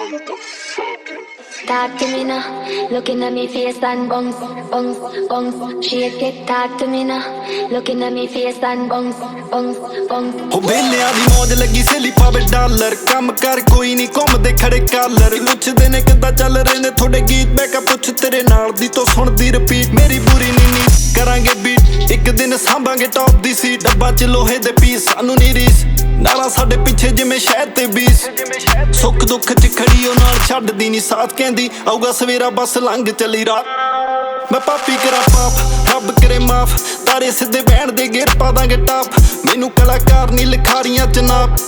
Talk to me now, looking at me face and bounce, bounce, bounce. Shake it, talk to me now, looking at me face and bounce, bounce, bounce. हो बेलिया दी मौज लगी सहेली पावे dollar कम कर कोई नहीं घूमदे खड़े कालर पुछदे ने किद्दां चल रहे ने थोड़े गीत मैं क्या पुछ तेरे नाल दी तो सुनदी रिपीट मेरी बुरी नीनी करांगे बीट एक दिन सांभांगे टॉप दी सीट डब्बा च लोहे दे पीस सानू नी रीस नारा साडे पिछे जिवें शहद ते बीस सुख दुख च खड़ी ओ नाल छड्डदी नी साथ कहंदी आऊगा सवेरा बस लंघ चली रात मैं पापी करा पाप रब करे माफ तारे सिद्धे बैण दे गिर पा दांगे टाप मैनू कलाकार नी लिखारियां च नाप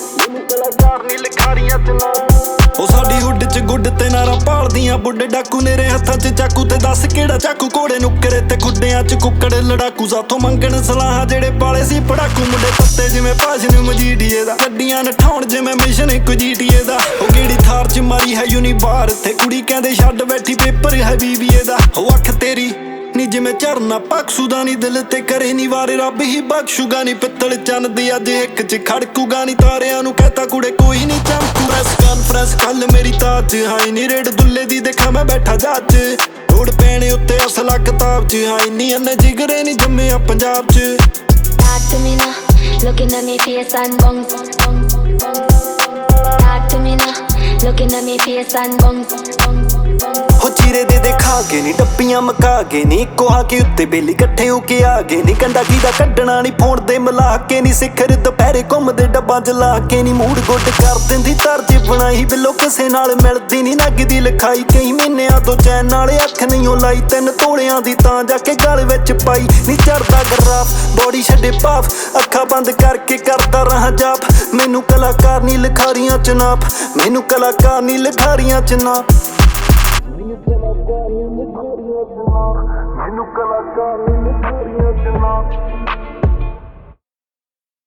ओ साडी हुड च गुड ते नारा पालदियां बुड्ढे डाकू नेरे हत्थां च चाकू ते दस केड़ा चाकू घोड़े नुकरे ते खुड्डियां च कुक्कड़ लड़ाकू साथों मंगण सलाहां जेड़े पाले सी पड़ाकू मुंडे पत्ते जिवें भाषण मजीठीए दा गड्डियां नठाउण जिवें मिशन इक जीटीए दा ओ गेड़ी थार च मारी है यूनीवार ते कुड़ी कहंदे छड्ड बैठी पेपर है बीबीए दा ओ अख तेरी नी जिवें झरना पक्षूदा नी दिल ते करे नी वारे रब ही बख्शूगा नी पित्तल चन्न दी अज इक च खड़कूगा नी तारियां नू कहता कुड़े कोई नी चमकू प्रेस कॉन्फ्रेंस कल मेरी ताज हाई नी रेड दुल्ले दी देखा मैं बैठा जज रोड पैणे उत्ते असला किताब च हाई नी अन्ने जिगरे नी जम्मे आ पंजाब च Talk to me now, looking at me face and bounce, bounce, bounce. Talk to me now, looking at me face and bounce, bounce, bounce. हो चीरे दे खा के नी डब्बियां मका के नी इको हाके उत्ते बेली कट्ठे होके आ गए नी कंडा कीदा कड्डना नी फोन दे मिला के नी सिखर दुपहरे घुमदे डब्बां च ला के नी मूड गुड कर दिंदी तर्ज बनाई बिलो किसे नाल मिलदी नी नग दी लिखाई कई महीनिਆਂ ਤੋਂ ਚੈਨ नाल अख नहीं लाई 3 ਤੋਲਿਆਂ ਦੀ ਤਾਂ जाके गल विच पाई नी चढ़दा गराफ बॉडी छड्डे पाफ अखा बंद करके करदा रहा जाप मैनू कलाकार नी लिखारियां च नाप मैनू कलाकार नी लिखारियां च नाप मैनू कलाकार नी लिखारियां